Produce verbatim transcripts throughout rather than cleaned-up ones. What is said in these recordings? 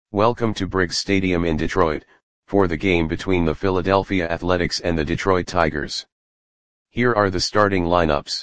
Welcome to Briggs Stadium in Detroit, for the game between the Philadelphia Athletics and the Detroit Tigers. Here are the starting lineups.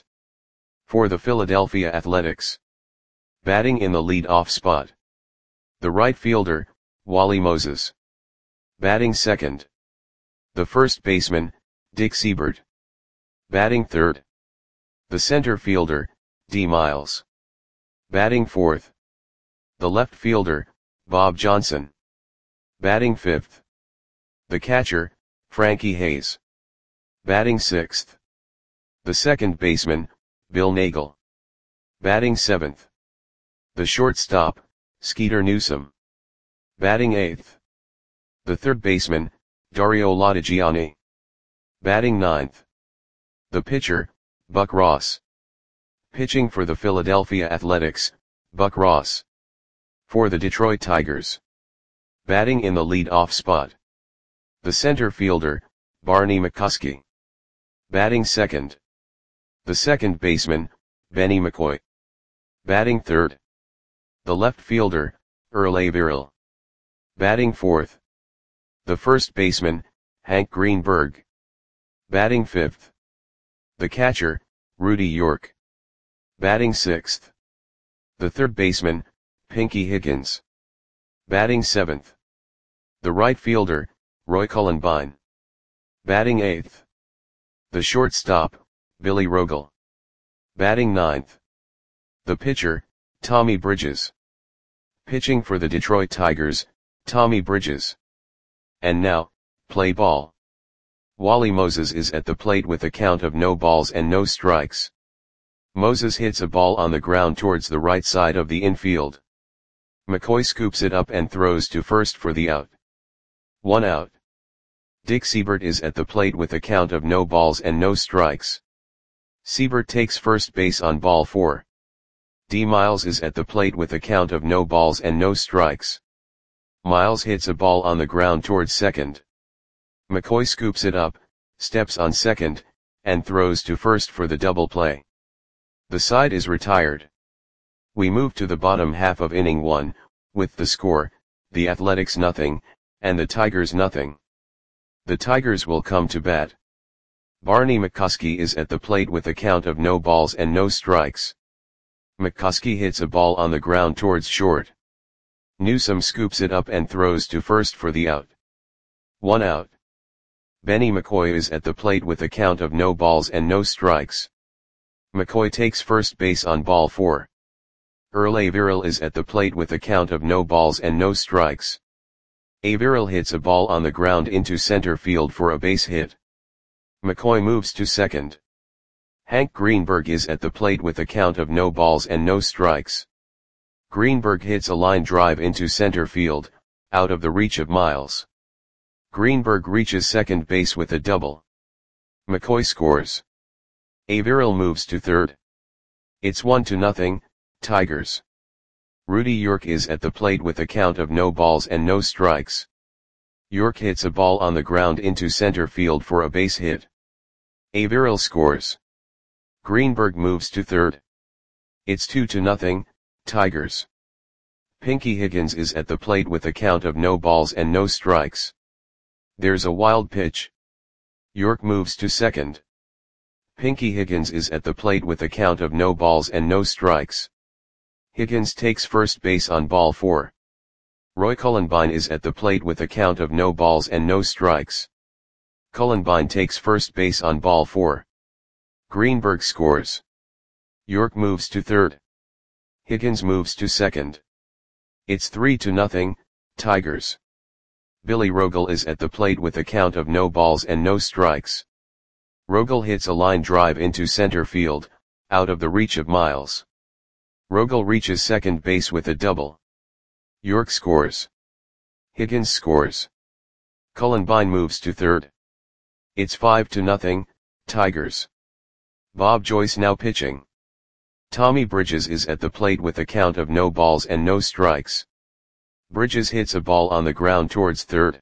For the Philadelphia Athletics. Batting in the lead-off spot. The right fielder, Wally Moses. Batting second. The first baseman, Dick Siebert. Batting third. The center fielder, D. Miles. Batting fourth. The left fielder, Bob Johnson. Batting fifth. The catcher, Frankie Hayes. Batting sixth. The second baseman, Bill Nagel. Batting seventh. The shortstop, Skeeter Newsom. Batting eighth. The third baseman, Dario Lodigiani. Batting ninth. The pitcher, Buck Ross. Pitching for the Philadelphia Athletics, Buck Ross. For the Detroit Tigers. Batting in the lead-off spot. The center fielder, Barney McCuskey. Batting second. The second baseman, Benny McCoy. Batting third. The left fielder, Earl Averill. Batting fourth. The first baseman, Hank Greenberg. Batting fifth. The catcher, Rudy York. Batting sixth. The third baseman, Pinky Higgins. Batting seventh. The right fielder, Roy Cullenbine. Batting eighth. The shortstop, Billy Rogel. Batting ninth. The pitcher, Tommy Bridges. Pitching for the Detroit Tigers, Tommy Bridges. And now, play ball. Wally Moses is at the plate with a count of no balls and no strikes. Moses hits a ball on the ground towards the right side of the infield. McCoy scoops it up and throws to first for the out. One out. Dick Siebert is at the plate with a count of no balls and no strikes. Siebert takes first base on ball four. D. Miles is at the plate with a count of no balls and no strikes. Miles hits a ball on the ground towards second. McCoy scoops it up, steps on second, and throws to first for the double play. The side is retired. We move to the bottom half of inning one, with the score, the Athletics nothing, and the Tigers nothing. The Tigers will come to bat. Barney McCuskey is at the plate with a count of no balls and no strikes. McCuskey hits a ball on the ground towards short. Newsom scoops it up and throws to first for the out. One out. Benny McCoy is at the plate with a count of no balls and no strikes. McCoy takes first base on ball four. Earl Averill is at the plate with a count of no balls and no strikes. Averill hits a ball on the ground into center field for a base hit. McCoy moves to second. Hank Greenberg is at the plate with a count of no balls and no strikes. Greenberg hits a line drive into center field, out of the reach of Miles. Greenberg reaches second base with a double. McCoy scores. Averill moves to third. It's one to nothing, Tigers. Rudy York is at the plate with a count of no balls and no strikes. York hits a ball on the ground into center field for a base hit. Averill scores. Greenberg moves to third. It's two to nothing, Tigers. Pinky Higgins is at the plate with a count of no balls and no strikes. There's a wild pitch. York moves to second. Pinky Higgins is at the plate with a count of no balls and no strikes. Higgins takes first base on ball four. Roy Cullenbine is at the plate with a count of no balls and no strikes. Cullenbine takes first base on ball four. Greenberg scores. York moves to third. Higgins moves to second. It's three to nothing, Tigers. Billy Rogel is at the plate with a count of no balls and no strikes. Rogel hits a line drive into center field, out of the reach of Miles. Rogel reaches second base with a double. York scores. Higgins scores. Cullenbine moves to third. It's five to nothing, Tigers. Bob Joyce now pitching. Tommy Bridges is at the plate with a count of no balls and no strikes. Bridges hits a ball on the ground towards third.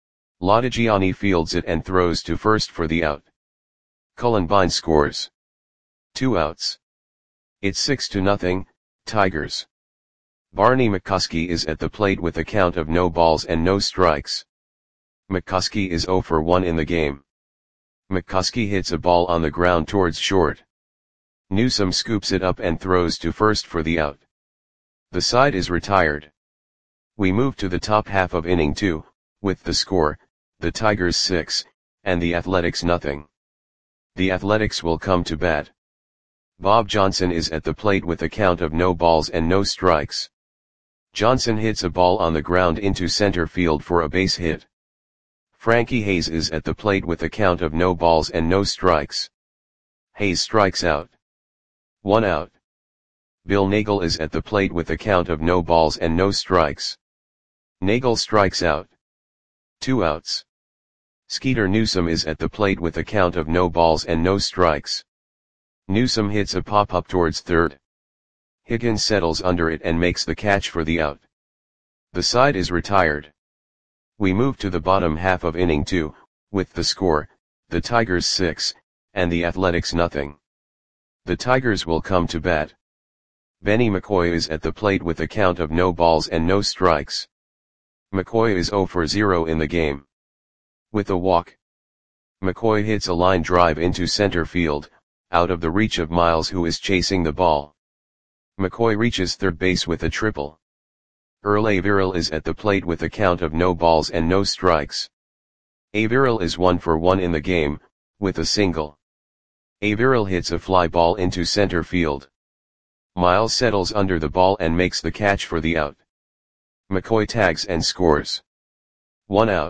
Lodigiani fields it and throws to first for the out. Cullenbine scores. Two outs. It's six to nothing, Tigers. Barney McCuskey is at the plate with a count of no balls and no strikes. McCuskey is zero for one in the game. McCuskey hits a ball on the ground towards short. Newsome scoops it up and throws to first for the out. The side is retired. We move to the top half of inning two, with the score, the Tigers six, and the Athletics nothing. The Athletics will come to bat. Bob Johnson is at the plate with a count of no balls and no strikes. Johnson hits a ball on the ground into center field for a base hit. Frankie Hayes is at the plate with a count of no balls and no strikes. Hayes strikes out. One out. Bill Nagel is at the plate with a count of no balls and no strikes. Nagel strikes out. Two outs. Skeeter Newsome is at the plate with a count of no balls and no strikes. Newsome hits a pop-up towards third. Higgins settles under it and makes the catch for the out. The side is retired. We move to the bottom half of inning two, with the score, the Tigers six, and the Athletics nothing. The Tigers will come to bat. Benny McCoy is at the plate with a count of no balls and no strikes. McCoy is zero for zero in the game. With a walk. McCoy hits a line drive into center field, out of the reach of Miles, who is chasing the ball. McCoy reaches third base with a triple. Earl Averill is at the plate with a count of no balls and no strikes. Averill is one for one in the game, with a single. Averill hits a fly ball into center field. Miles settles under the ball and makes the catch for the out. McCoy tags and scores. One out.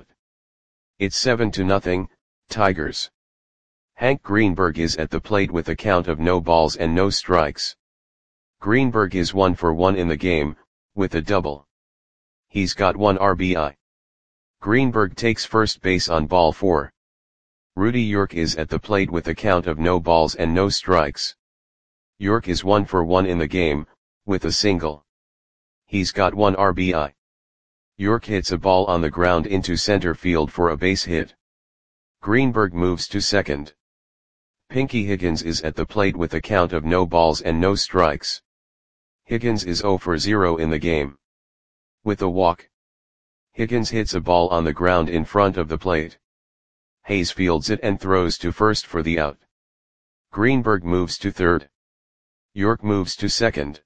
It's seven to nothing, Tigers. Hank Greenberg is at the plate with a count of no balls and no strikes. Greenberg is one for one in the game, with a double. He's got one R B I. Greenberg takes first base on ball four. Rudy York is at the plate with a count of no balls and no strikes. York is one for one in the game, with a single. He's got one R B I. York hits a ball on the ground into center field for a base hit. Greenberg moves to second. Pinky Higgins is at the plate with a count of no balls and no strikes. Higgins is zero for zero in the game. With a walk. Higgins hits a ball on the ground in front of the plate. Hayes fields it and throws to first for the out. Greenberg moves to third. York moves to second.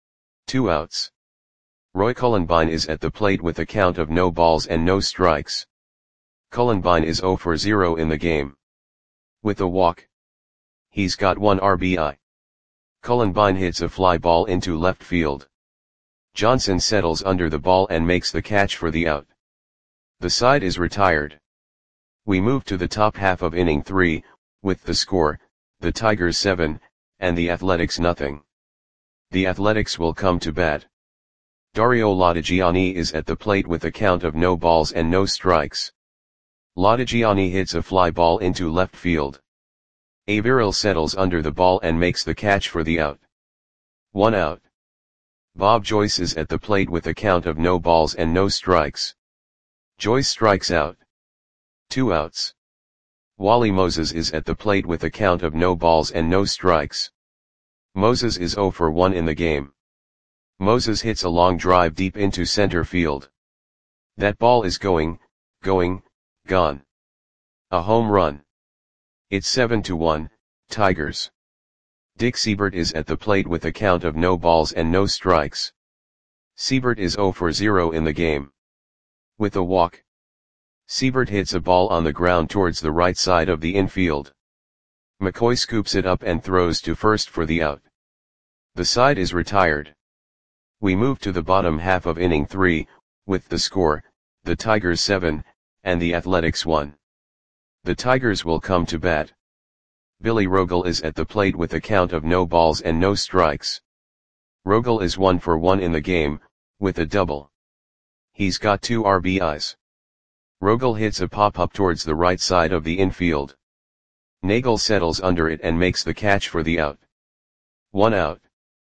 Two outs. Roy Cullenbine is at the plate with a count of no balls and no strikes. Cullenbine is zero for zero in the game. With a walk. He's got one R B I. Cullenbine hits a fly ball into left field. Johnson settles under the ball and makes the catch for the out. The side is retired. We move to the top half of inning three, with the score, the Tigers seven, and the Athletics nothing. The Athletics will come to bat. Dario Latigiani is at the plate with a count of no balls and no strikes. Latigiani hits a fly ball into left field. Averill settles under the ball and makes the catch for the out. One out. Bob Joyce is at the plate with a count of no balls and no strikes. Joyce strikes out. Two outs. Wally Moses is at the plate with a count of no balls and no strikes. Moses is zero for one in the game. Moses hits a long drive deep into center field. That ball is going, going, gone. A home run. It's seven to one, Tigers. Dick Seibert is at the plate with a count of no balls and no strikes. Seibert is zero for zero in the game. With a walk. Seibert hits a ball on the ground towards the right side of the infield. McCoy scoops it up and throws to first for the out. The side is retired. We move to the bottom half of inning three, with the score, the Tigers seven, and the Athletics one. The Tigers will come to bat. Billy Rogel is at the plate with a count of no balls and no strikes. Rogel is one for one in the game, with a double. He's got two R B Is. Rogel hits a pop-up towards the right side of the infield. Nagel settles under it and makes the catch for the out. One out.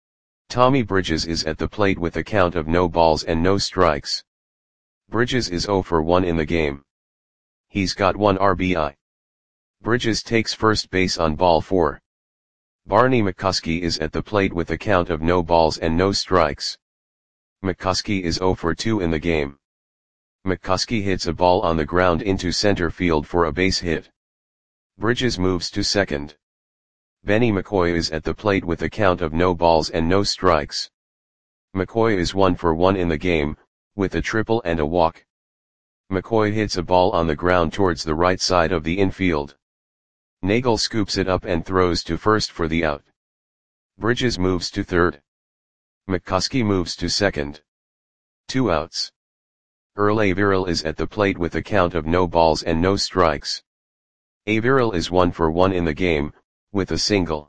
Tommy Bridges is at the plate with a count of no balls and no strikes. Bridges is zero for one in the game. He's got one R B I. Bridges takes first base on ball four. Barney McCuskey is at the plate with a count of no balls and no strikes. McCuskey is zero for two in the game. McCuskey hits a ball on the ground into center field for a base hit. Bridges moves to second. Benny McCoy is at the plate with a count of no balls and no strikes. McCoy is one for one in the game, with a triple and a walk. McCoy hits a ball on the ground towards the right side of the infield. Nagel scoops it up and throws to first for the out. Bridges moves to third. McCuskey moves to second. Two outs. Earl Averill is at the plate with a count of no balls and no strikes. Averill is one for one in the game, with a single.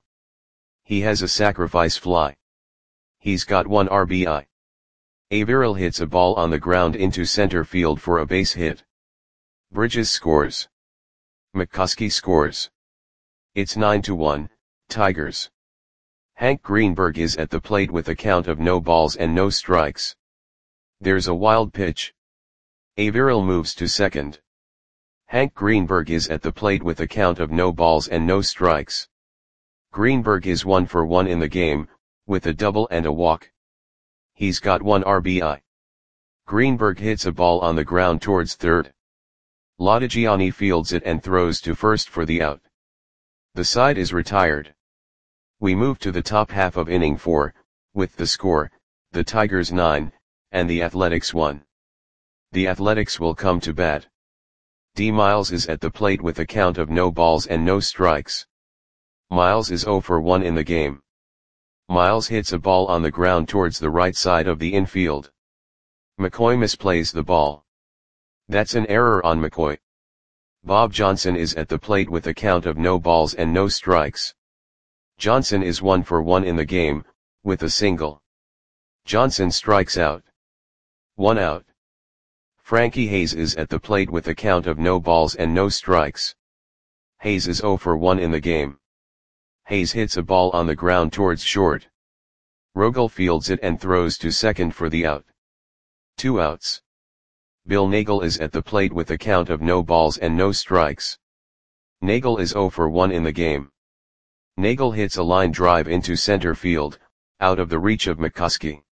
He has a sacrifice fly. He's got one R B I. Averill hits a ball on the ground into center field for a base hit. Bridges scores. McCuskey scores. It's nine to one, Tigers. Hank Greenberg is at the plate with a count of no balls and no strikes. There's a wild pitch. Averill moves to second. Hank Greenberg is at the plate with a count of no balls and no strikes. Greenberg is one for one in the game, with a double and a walk. He's got one R B I. Greenberg hits a ball on the ground towards third. Lodigiani fields it and throws to first for the out. The side is retired. We move to the top half of inning four, with the score, the Tigers nine, and the Athletics one. The Athletics will come to bat. D. Miles is at the plate with a count of no balls and no strikes. Miles is zero for one in the game. Miles hits a ball on the ground towards the right side of the infield. McCoy misplays the ball. That's an error on McCoy. Bob Johnson is at the plate with a count of no balls and no strikes. Johnson is one for one in the game, with a single. Johnson strikes out. One out. Frankie Hayes is at the plate with a count of no balls and no strikes. Hayes is zero for one in the game. Hayes hits a ball on the ground towards short. Rogel fields it and throws to second for the out. Two outs. Bill Nagel is at the plate with a count of no balls and no strikes. Nagel is zero for one in the game. Nagel hits a line drive into center field, out of the reach of McCuskey.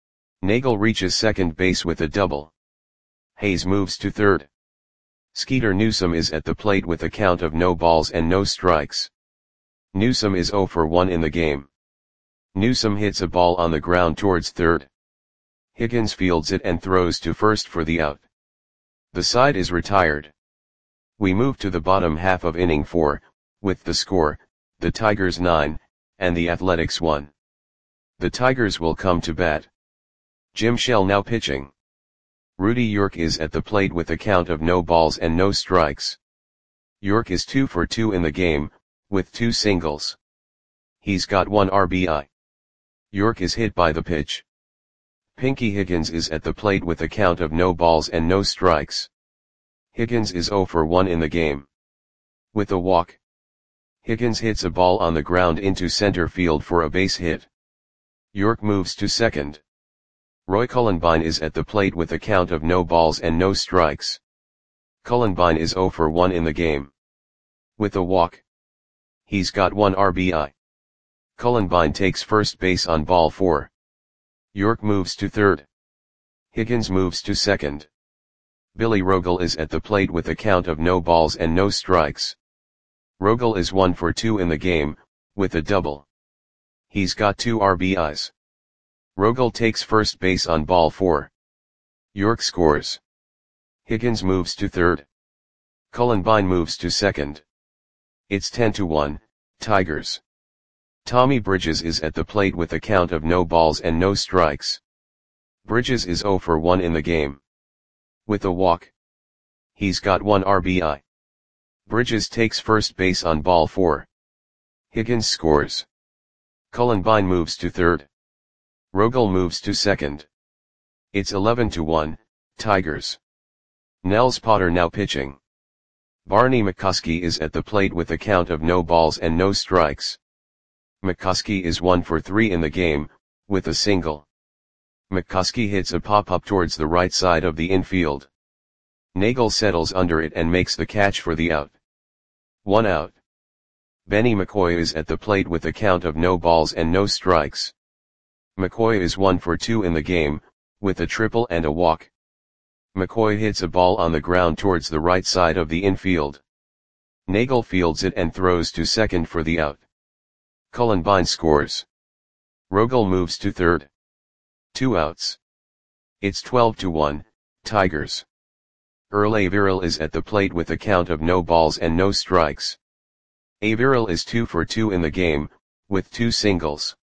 Nagel reaches second base with a double. Hayes moves to third. Skeeter Newsome is at the plate with a count of no balls and no strikes. Newsome is zero for one in the game. Newsome hits a ball on the ground towards third. Higgins fields it and throws to first for the out. The side is retired. We move to the bottom half of inning four, with the score, the Tigers nine, and the Athletics one. The Tigers will come to bat. Jim Shell now pitching. Rudy York is at the plate with a count of no balls and no strikes. York is two for two in the game, with two singles. He's got one R B I. York is hit by the pitch. Pinky Higgins is at the plate with a count of no balls and no strikes. Higgins is zero for one in the game. With a walk. Higgins hits a ball on the ground into center field for a base hit. York moves to second. Roy Cullenbine is at the plate with a count of no balls and no strikes. Cullenbine is zero for one in the game. With a walk. He's got one R B I. Cullenbine takes first base on ball four. York moves to third. Higgins moves to second. Billy Rogel is at the plate with a count of no balls and no strikes. Rogel is one for two in the game, with a double. He's got two R B Is. Rogel takes first base on ball four. York scores. Higgins moves to third. Cullenbine moves to second. It's ten to one, Tigers. Tommy Bridges is at the plate with a count of no balls and no strikes. Bridges is zero for one in the game. With a walk. He's got one R B I. Bridges takes first base on ball four. Higgins scores. Cullenbine moves to third. Rogel moves to second. It's eleven to one, Tigers. Nels Potter now pitching. Barney McCuskey is at the plate with a count of no balls and no strikes. McCuskey is one for three in the game, with a single. McCuskey hits a pop-up towards the right side of the infield. Nagel settles under it and makes the catch for the out. One out. Benny McCoy is at the plate with a count of no balls and no strikes. McCoy is one for two in the game, with a triple and a walk. McCoy hits a ball on the ground towards the right side of the infield. Nagel fields it and throws to second for the out. Cullenbine scores. Rogel moves to third. Two outs. It's twelve to one, Tigers. Earl Averill is at the plate with a count of no balls and no strikes. Averill is two for two in the game, with two singles.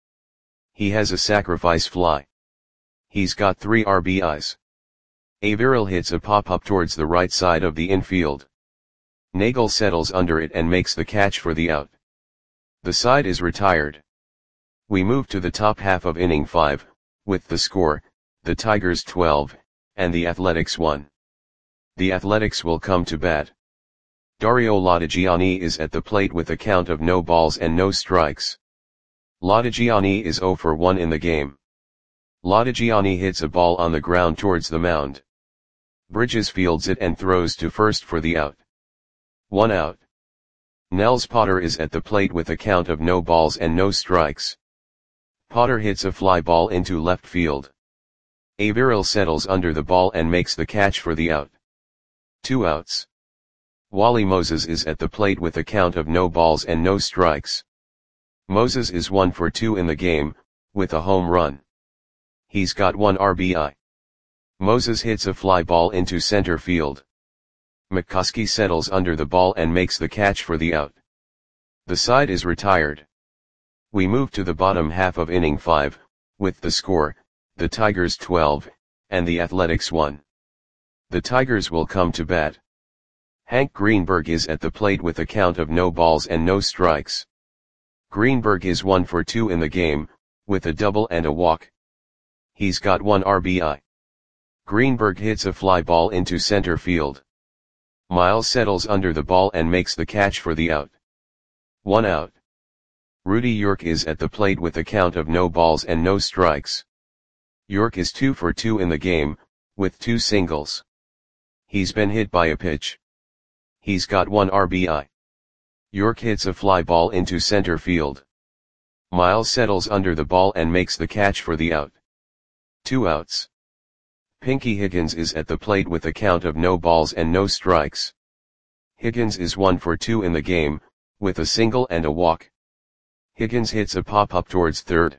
He has a sacrifice fly. He's got three R B Is. Averill hits a pop-up towards the right side of the infield. Nagel settles under it and makes the catch for the out. The side is retired. We move to the top half of inning five, with the score, the Tigers twelve, and the Athletics one. The Athletics will come to bat. Dario Lodigiani is at the plate with a count of no balls and no strikes. Lodigiani is zero for one in the game. Lodigiani hits a ball on the ground towards the mound. Bridges fields it and throws to first for the out. One out. Nels Potter is at the plate with a count of no balls and no strikes. Potter hits a fly ball into left field. Averill settles under the ball and makes the catch for the out. Two outs. Wally Moses is at the plate with a count of no balls and no strikes. Moses is one for two in the game, with a home run. He's got one R B I. Moses hits a fly ball into center field. McCoskey settles under the ball and makes the catch for the out. The side is retired. We move to the bottom half of inning five, with the score, the Tigers twelve, and the Athletics one. The Tigers will come to bat. Hank Greenberg is at the plate with a count of no balls and no strikes. Greenberg is one for two in the game, with a double and a walk. He's got one R B I. Greenberg hits a fly ball into center field. Miles settles under the ball and makes the catch for the out. One out. Rudy York is at the plate with a count of no balls and no strikes. York is two for two in the game, with two singles. He's been hit by a pitch. He's got one R B I. York hits a fly ball into center field. Miles settles under the ball and makes the catch for the out. Two outs. Pinky Higgins is at the plate with a count of no balls and no strikes. Higgins is one for two in the game, with a single and a walk. Higgins hits a pop-up towards third.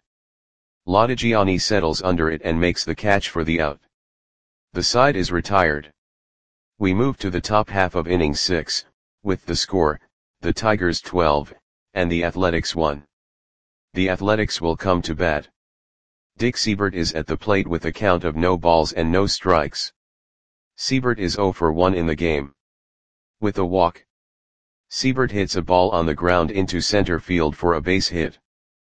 Lodigiani settles under it and makes the catch for the out. The side is retired. We move to the top half of inning six, with the score, the Tigers twelve, and the Athletics one. The Athletics will come to bat. Dick Siebert is at the plate with a count of no balls and no strikes. Siebert is zero for one in the game. With a walk. Siebert hits a ball on the ground into center field for a base hit.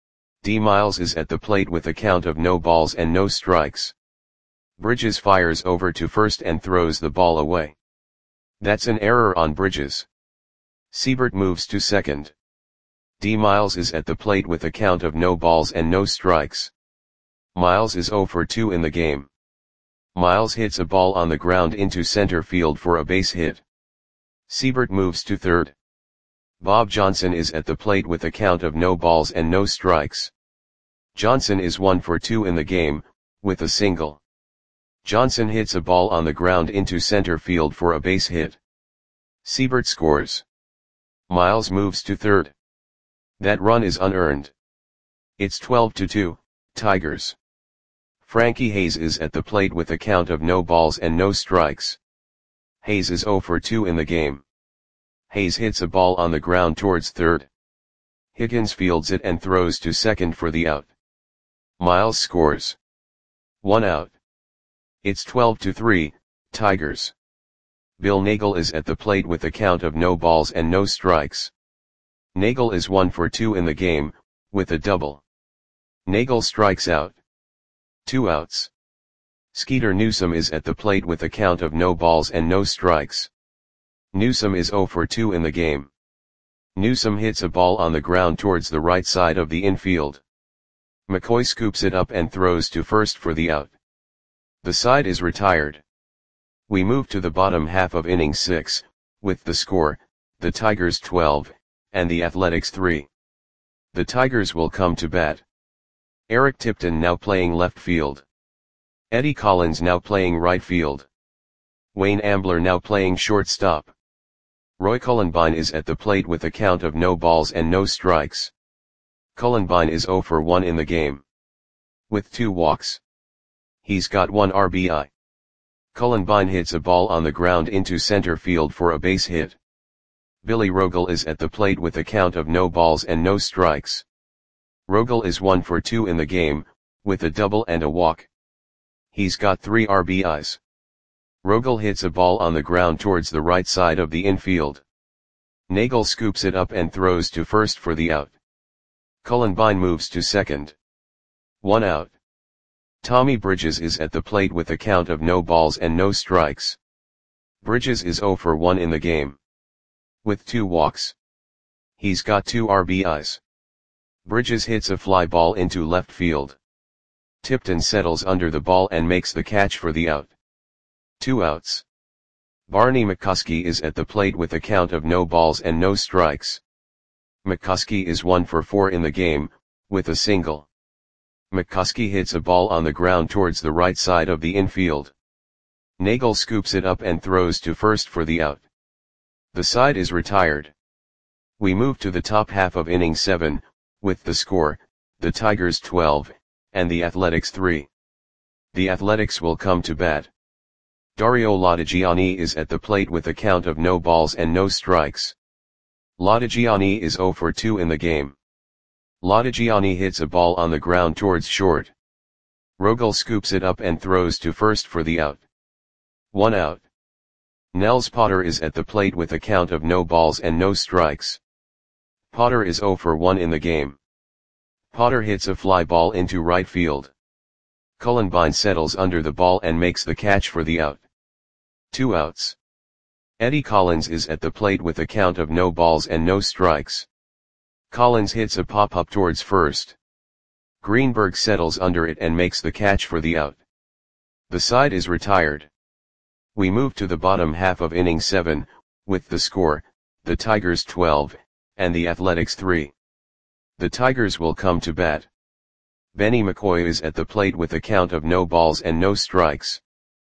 D. Miles is at the plate with a count of no balls and no strikes. Bridges fires over to first and throws the ball away. That's an error on Bridges. Siebert moves to second. D. Miles is at the plate with a count of no balls and no strikes. Miles is zero for two in the game. Miles hits a ball on the ground into center field for a base hit. Siebert moves to third. Bob Johnson is at the plate with a count of no balls and no strikes. Johnson is one for two in the game, with a single. Johnson hits a ball on the ground into center field for a base hit. Siebert scores. Miles moves to third. That run is unearned. It's twelve to two, Tigers. Frankie Hayes is at the plate with a count of no balls and no strikes. Hayes is zero for two in the game. Hayes hits a ball on the ground towards third. Higgins fields it and throws to second for the out. Miles scores. One out. It's twelve to three, Tigers. Bill Nagel is at the plate with a count of no balls and no strikes. Nagel is one for two in the game, with a double. Nagel strikes out. Two outs. Skeeter Newsome is at the plate with a count of no balls and no strikes. Newsome is zero for two in the game. Newsome hits a ball on the ground towards the right side of the infield. McCoy scoops it up and throws to first for the out. The side is retired. We move to the bottom half of inning six, with the score, the Tigers twelve, and the Athletics three. The Tigers will come to bat. Eric Tipton now playing left field. Eddie Collins now playing right field. Wayne Ambler now playing shortstop. Roy Cullenbine is at the plate with a count of no balls and no strikes. Cullenbine is zero for one in the game, with two walks. He's got one R B I. Cullenbine hits a ball on the ground into center field for a base hit. Billy Rogel is at the plate with a count of no balls and no strikes. Rogel is one for two in the game, with a double and a walk. He's got three R B Is. Rogel hits a ball on the ground towards the right side of the infield. Nagel scoops it up and throws to first for the out. Cullenbine moves to second. One out. Tommy Bridges is at the plate with a count of no balls and no strikes. Bridges is zero for one in the game, with two walks. He's got two R B Is. Bridges hits a fly ball into left field. Tipton settles under the ball and makes the catch for the out. Two outs. Barney McCuskey is at the plate with a count of no balls and no strikes. McCuskey is one for four in the game, with a single. McCuskey hits a ball on the ground towards the right side of the infield. Nagel scoops it up and throws to first for the out. The side is retired. We move to the top half of inning seven, with the score, the Tigers twelve, and the Athletics three. The Athletics will come to bat. Dario Lodigiani is at the plate with a count of no balls and no strikes. Lodigiani is zero for two in the game. Lodigiani hits a ball on the ground towards short. Rogel scoops it up and throws to first for the out. One out. Nels Potter is at the plate with a count of no balls and no strikes. Potter is zero for one in the game. Potter hits a fly ball into right field. Cullenbine settles under the ball and makes the catch for the out. Two outs. Eddie Collins is at the plate with a count of no balls and no strikes. Collins hits a pop-up towards first. Greenberg settles under it and makes the catch for the out. The side is retired. We move to the bottom half of inning seven, with the score, the Tigers twelve, and the Athletics three. The Tigers will come to bat. Benny McCoy is at the plate with a count of no balls and no strikes.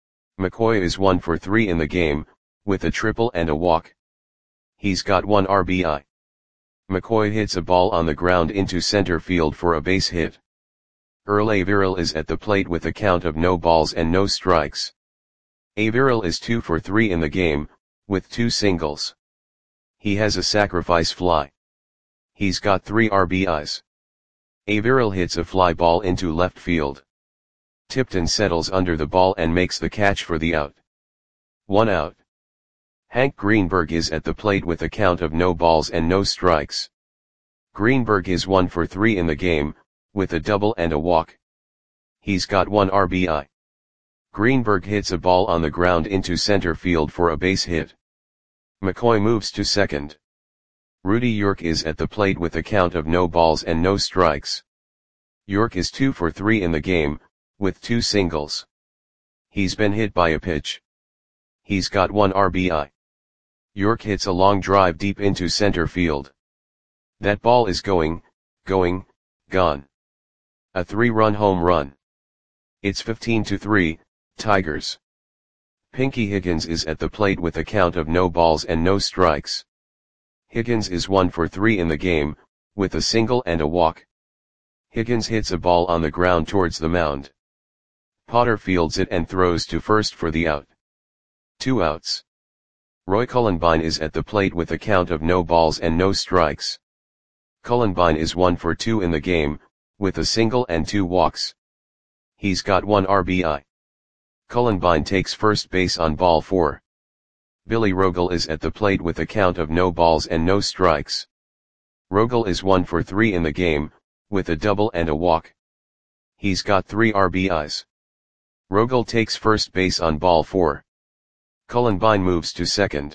McCoy is one for three in the game, with a triple and a walk. He's got one R B I. McCoy hits a ball on the ground into center field for a base hit. Earl Averill is at the plate with a count of no balls and no strikes. Averill is two for three in the game, with two singles. He has a sacrifice fly. He's got three R B Is. Averill hits a fly ball into left field. Tipton settles under the ball and makes the catch for the out. One out. Hank Greenberg is at the plate with a count of no balls and no strikes. Greenberg is one for three in the game, with a double and a walk. He's got one R B I. Greenberg hits a ball on the ground into center field for a base hit. McCoy moves to second. Rudy York is at the plate with a count of no balls and no strikes. York is two for three in the game, with two singles. He's been hit by a pitch. He's got one R B I. York hits a long drive deep into center field. That ball is going, going, gone. A three-run home run. It's fifteen to three, Tigers. Pinky Higgins is at the plate with a count of no balls and no strikes. Higgins is one for three in the game, with a single and a walk. Higgins hits a ball on the ground towards the mound. Potter fields it and throws to first for the out. Two outs. Roy Cullenbine is at the plate with a count of no balls and no strikes. Cullenbine is one for two in the game, with a single and two walks. He's got one R B I. Cullenbine takes first base on ball four. Billy Rogel is at the plate with a count of no balls and no strikes. Rogel is one for three in the game, with a double and a walk. He's got three R B Is. Rogel takes first base on ball four. Cullenbine moves to second.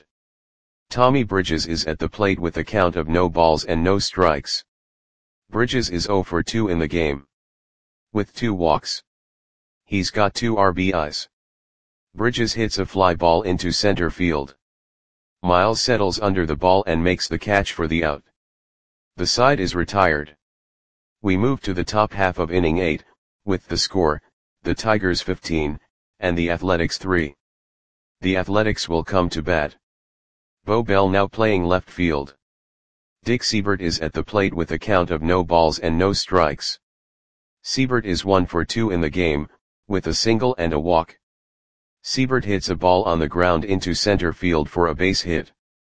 Tommy Bridges is at the plate with a count of no balls and no strikes. Bridges is zero for two in the game, with two walks. He's got two R B Is. Bridges hits a fly ball into center field. Miles settles under the ball and makes the catch for the out. The side is retired. We move to the top half of inning eight, with the score, the Tigers fifteen, and the Athletics three. The Athletics will come to bat. Bo Bell now playing left field. Dick Seibert is at the plate with a count of no balls and no strikes. Seibert is one for two in the game, with a single and a walk. Seibert hits a ball on the ground into center field for a base hit.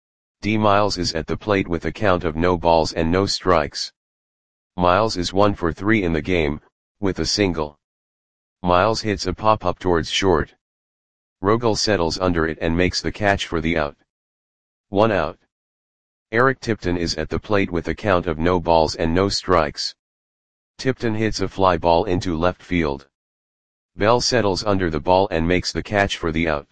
D. Miles is at the plate with a count of no balls and no strikes. Miles is one for three in the game, with a single. Miles hits a pop-up towards short. Rogel settles under it and makes the catch for the out. One out. Eric Tipton is at the plate with a count of no balls and no strikes. Tipton hits a fly ball into left field. Bell settles under the ball and makes the catch for the out.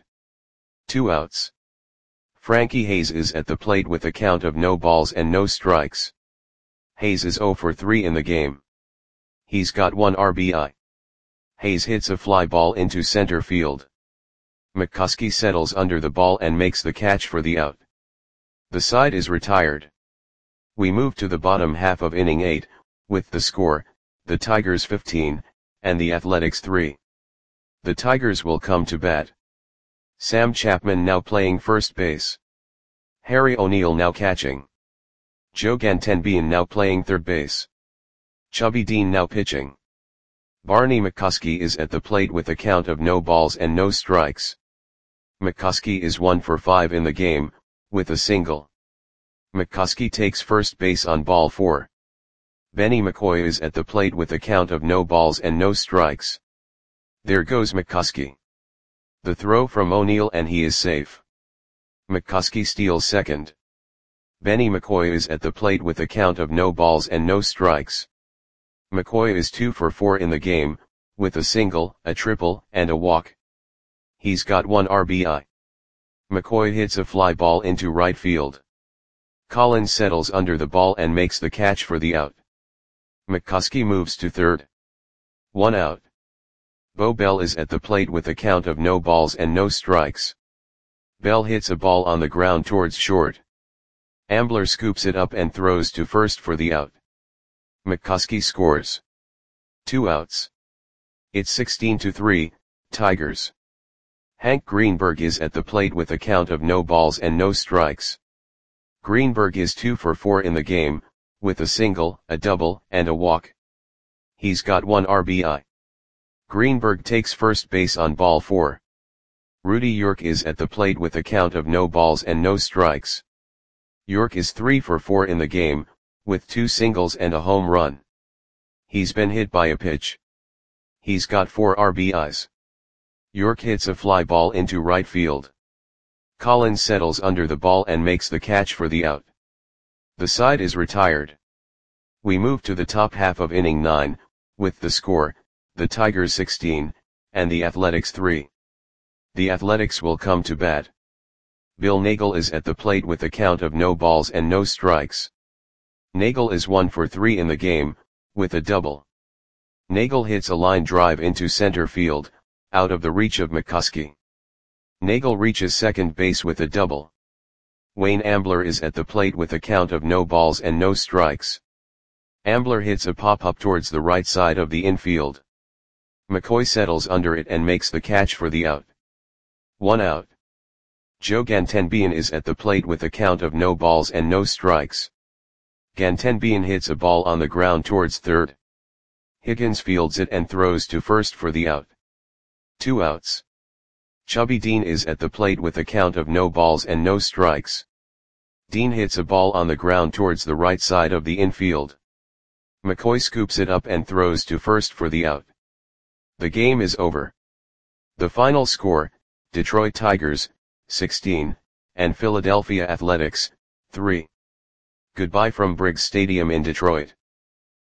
Two outs. Frankie Hayes is at the plate with a count of no balls and no strikes. Hayes is zero for three in the game. He's got one R B I. Hayes hits a fly ball into center field. McCuskey settles under the ball and makes the catch for the out. The side is retired. We move to the bottom half of inning eight, with the score, the Tigers fifteen, and the Athletics three. The Tigers will come to bat. Sam Chapman now playing first base. Harry O'Neill now catching. Joe Gantenbein now playing third base. Chubby Dean now pitching. Barney McCuskey is at the plate with a count of no balls and no strikes. McCuskey is one for five in the game, with a single. McCuskey takes first base on ball four. Benny McCoy is at the plate with a count of no balls and no strikes. There goes McCuskey. The throw from O'Neill and he is safe. McCuskey steals second. Benny McCoy is at the plate with a count of no balls and no strikes. McCoy is two for four in the game, with a single, a triple, and a walk. He's got one R B I. McCoy hits a fly ball into right field. Collins settles under the ball and makes the catch for the out. McCuskey moves to third. One out. Bo Bell is at the plate with a count of no balls and no strikes. Bell hits a ball on the ground towards short. Ambler scoops it up and throws to first for the out. McCuskey scores. Two outs. It's sixteen to three, Tigers. Hank Greenberg is at the plate with a count of no balls and no strikes. Greenberg is two for four in the game, with a single, a double, and a walk. He's got one R B I. Greenberg takes first base on ball four. Rudy York is at the plate with a count of no balls and no strikes. York is three for four in the game, with two singles and a home run. He's been hit by a pitch. He's got four R B Is. York hits a fly ball into right field. Collins settles under the ball and makes the catch for the out. The side is retired. We move to the top half of inning nine, with the score, the Tigers sixteen, and the Athletics three. The Athletics will come to bat. Bill Nagel is at the plate with a count of no balls and no strikes. Nagel is one for three in the game, with a double. Nagel hits a line drive into center field, out of the reach of McCuskey. Nagel reaches second base with a double. Wayne Ambler is at the plate with a count of no balls and no strikes. Ambler hits a pop-up towards the right side of the infield. McCoy settles under it and makes the catch for the out. One out. Joe Gantenbein is at the plate with a count of no balls and no strikes. Gantenbein hits a ball on the ground towards third. Higgins fields it and throws to first for the out. Two outs. Chubby Dean is at the plate with a count of no balls and no strikes. Dean hits a ball on the ground towards the right side of the infield. McCoy scoops it up and throws to first for the out. The game is over. The final score, Detroit Tigers, sixteen, and Philadelphia Athletics, three. Goodbye from Briggs Stadium in Detroit.